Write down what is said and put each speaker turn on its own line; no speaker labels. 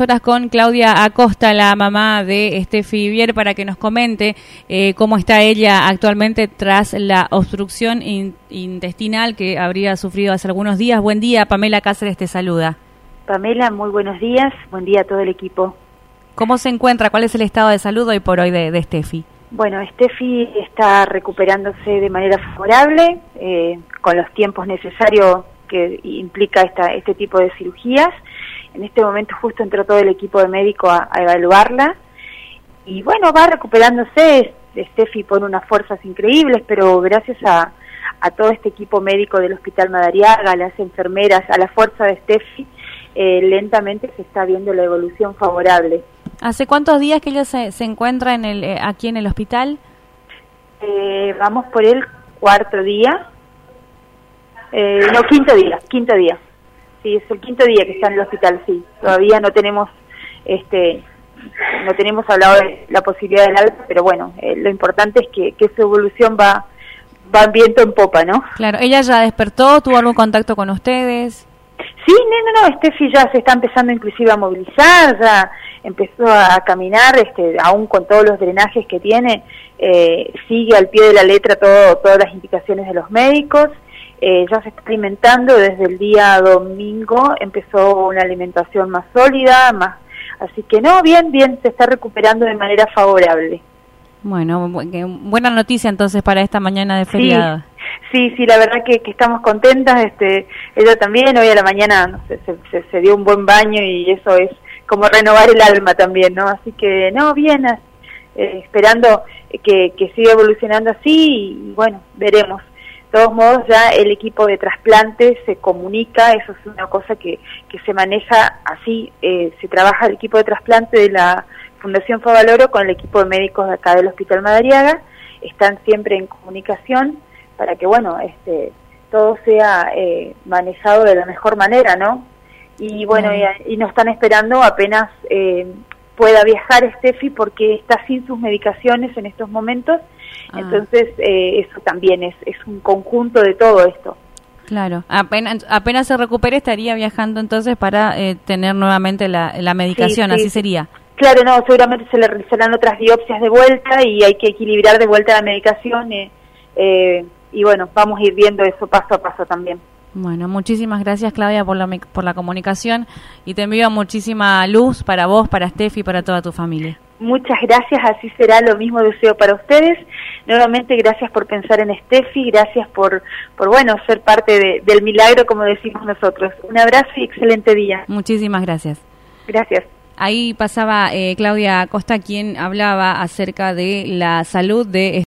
horas con Claudia Acosta, la mamá de Steffi Vier, para que nos comente cómo está ella actualmente tras la obstrucción intestinal que habría sufrido hace algunos días. Buen día, Pamela Cáceres te saluda.
Pamela, muy buenos días. Buen día a todo el equipo.
¿Cómo se encuentra? ¿Cuál es el estado de salud hoy por hoy de Steffi?
Bueno, Steffi está recuperándose de manera favorable, con los tiempos necesarios que implica este tipo de cirugías. En este momento justo entró todo el equipo de médico a evaluarla. Y bueno, va recuperándose. Steffi pone unas fuerzas increíbles, pero gracias a todo este equipo médico del Hospital Madariaga, a las enfermeras, a la fuerza de Steffi, lentamente se está viendo la evolución favorable.
¿Hace cuántos días que ella se encuentra aquí en el hospital?
Vamos por el cuarto día. Quinto día. Sí, es el quinto día que está en el hospital, sí. Todavía no tenemos hablado de la posibilidad del alta, pero bueno, lo importante es que su evolución va viento en popa, ¿no?
Claro, ¿ella ya despertó? ¿Tuvo algún contacto con ustedes?
Sí, no, Steffi ya se está empezando inclusive a movilizar, ya empezó a caminar, aún con todos los drenajes que tiene, sigue al pie de la letra todas las indicaciones de los médicos, ya se está alimentando desde el día domingo, empezó una alimentación más sólida, así que bien, se está recuperando de manera favorable.
Bueno, buena noticia entonces para esta mañana de feriado.
Sí, la verdad que estamos contentas, ella también, hoy a la mañana se dio un buen baño y eso es como renovar el alma también, ¿no? Así que, bien, esperando que siga evolucionando así y bueno, veremos. De todos modos, ya el equipo de trasplante se comunica, eso es una cosa que se maneja así, se trabaja el equipo de trasplante de la Fundación Favaloro con el equipo de médicos de acá del Hospital Madariaga, están siempre en comunicación para que, bueno, todo sea manejado de la mejor manera, ¿no? Y bueno, y nos están esperando apenas pueda viajar Steffi porque está sin sus medicaciones en estos momentos, entonces eso también es un conjunto de todo esto. Claro,
apenas se recupere estaría viajando entonces para tener nuevamente la medicación, sí, así sería.
Claro, no, seguramente se le realizarán otras biopsias de vuelta y hay que equilibrar de vuelta la medicación y bueno, vamos a ir viendo eso paso a paso también.
Bueno, muchísimas gracias Claudia por la comunicación y te envío muchísima luz para vos, para Steffi y para toda tu familia.
Muchas gracias, así será, lo mismo deseo para ustedes. Nuevamente gracias por pensar en Steffi, gracias por bueno, ser parte del milagro como decimos nosotros. Un abrazo y excelente día.
Muchísimas gracias.
Gracias.
Ahí pasaba Claudia Acosta, quien hablaba acerca de la salud de